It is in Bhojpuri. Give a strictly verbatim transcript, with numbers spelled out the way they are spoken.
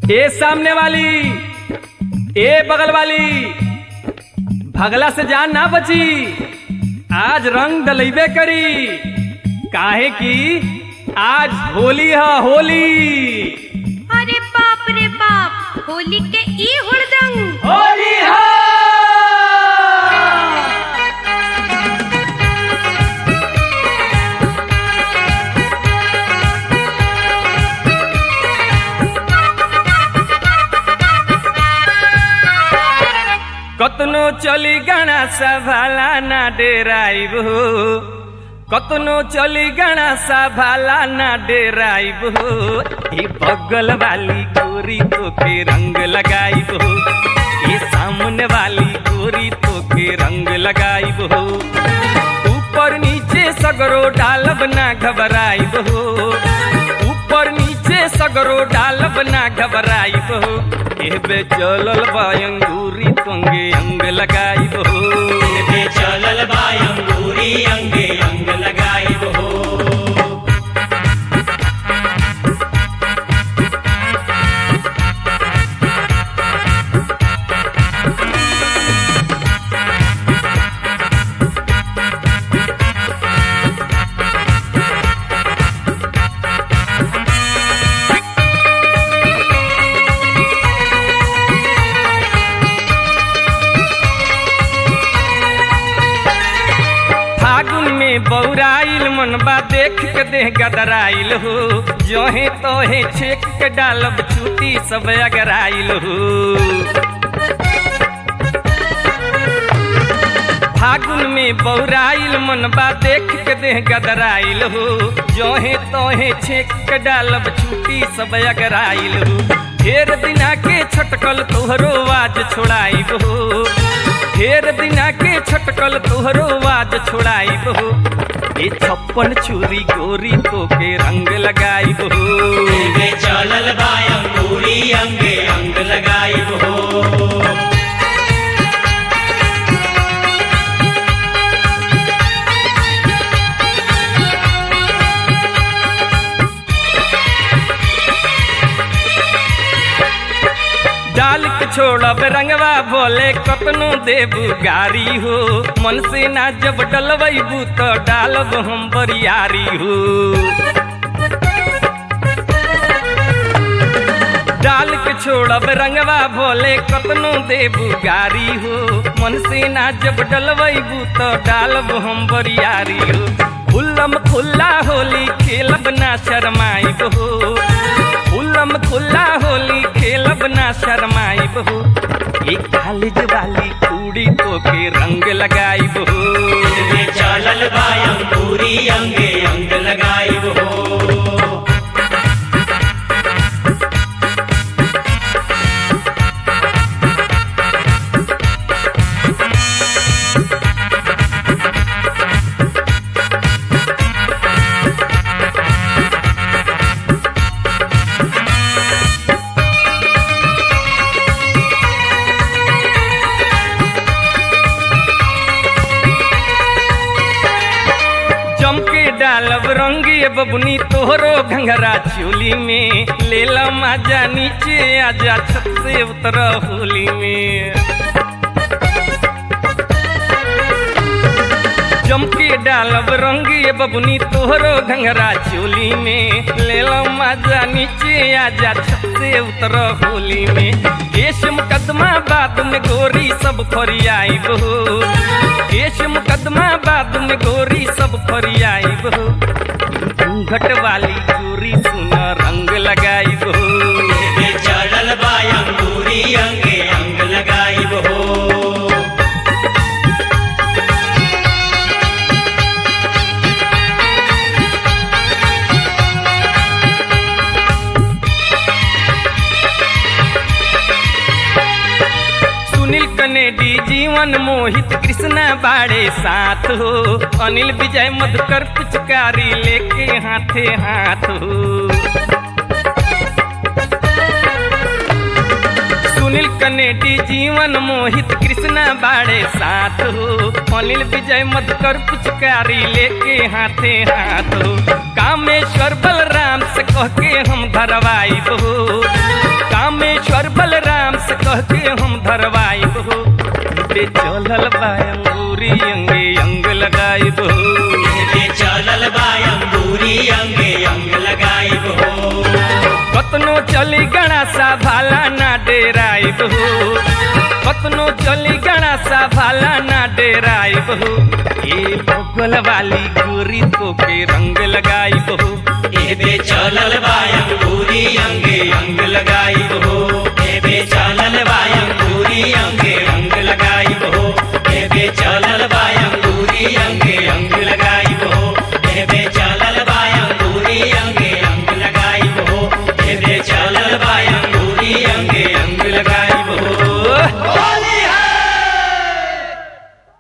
ए सामने वाली, ए बगल वाली, भगला से जान ना बची। आज रंग डलैबे करी, काहे की आज होली है होली। अरे बाप रे बाप, होली के ई हुड़दंग। होली है। कतनो चली गणा सभाला ना डेराइब हो, कतनो चली गणा सभाला ना डेराइब हो। ये बगल वाली गोरी तो के रंग लगाइब हो, ये सामने वाली गोरी तो के रंग लगाइब हो। ऊपर नीचे सगरो डालब ना घबराइब हो, ऊपर नीचे सगरो डालब ना घबराइब हो। एबे चलल बा अंगूरी तंगे अंग लगाइब हो, एबे चलल बा अंगूरी अंगे अंग लगाइब हो। बौराइल मनबा देख के देह गदराइल हो। जोहे तोहे छेक के डालब छूटी सब अगराइल हो। फागुन में बौराइल मनबा देख के देह गदराइल हो। जोहे तोहे छेक के डालब छूटी सब अगराइल हो। ढेर दिना के छटकल तोहरो आवाज छोड़ाइब हो, ढेर दिना के छटकल तोहरो आवाज छोड़ाइब हो। ये छप्पन छुरी गोरी तो के रंग लगाइब हो, एबे चलल बा अंगूरी अंगे अंग लगाइब हो। डाल के छोड़ब रंगवा बोले कतनो देबू गारी हो। मन से ना जब डलबू तो डालब हम बरियारी हो। डाल के छोड़ब रंगवा बोले कतनो देबू गारी हो। मन से ना जब डलबू तो डालब हम बरियारी हो। खुल्लम खुल्ला होली खेलब ना शरमाइब हो, खुल्लम खुल्ला होली खेलब ना शरमाइब हो। ये कॉलेज वाली कुड़ी तो के रंग लगाइब हो, एबे चलल बा अंगूरी अंगे अंग लगाइब हो। डालब रंगी बबुनी तोहरो घंघरा चोली में। लेला माजा नीचे आजा छत से उतर होली में। जमके डालब रंगी बबुनी तोहरो घंघरा चोली में। लेला माजा नीचे आजा छत से उतर होली में। केश मुकदमा बाद में गोरी सब फरियाइब हो, केश मुकदमा बाद में गोरी सब फरियाइब हो। घूंघट वाली गोरी सुन रंग लगाइब हो, एबे चलल बा अंगूरी अंगे अंग लगाइब हो। सुनील कनेडी जीवन मोहित कृष्णा बाड़े साथ हो। अनिल विजय मधुकर पिचकारी लेके हाथे हाथ हो। सुनील कनेडी जीवन मोहित कृष्णा बाड़े साथ हो। अनिल विजय मधुकर पिचकारी लेके हाथे हाथ हो। कामेश्वर बलराम से कह के हम धरवाइब हो, काम कह के हम धरवाइब हो बे चलल बा अंगूरी अंगे अंग लगाइब हो एबे चलल बा अंगूरी अंगे अंग लगाइब हो कतनो चली गणासा भाला ना डेराइब हो कतनो चली गणासा भाला ना डेराइब हो ए भोगल वाली गोरी तो के रंग लगाइब हो एबे चलल बा अंगूरी अंगे अंग लगाइब हो एबे चलल बा अंगूरी अंगे अंग लगाइब हो एबे चलल बा अंगूरी अंगे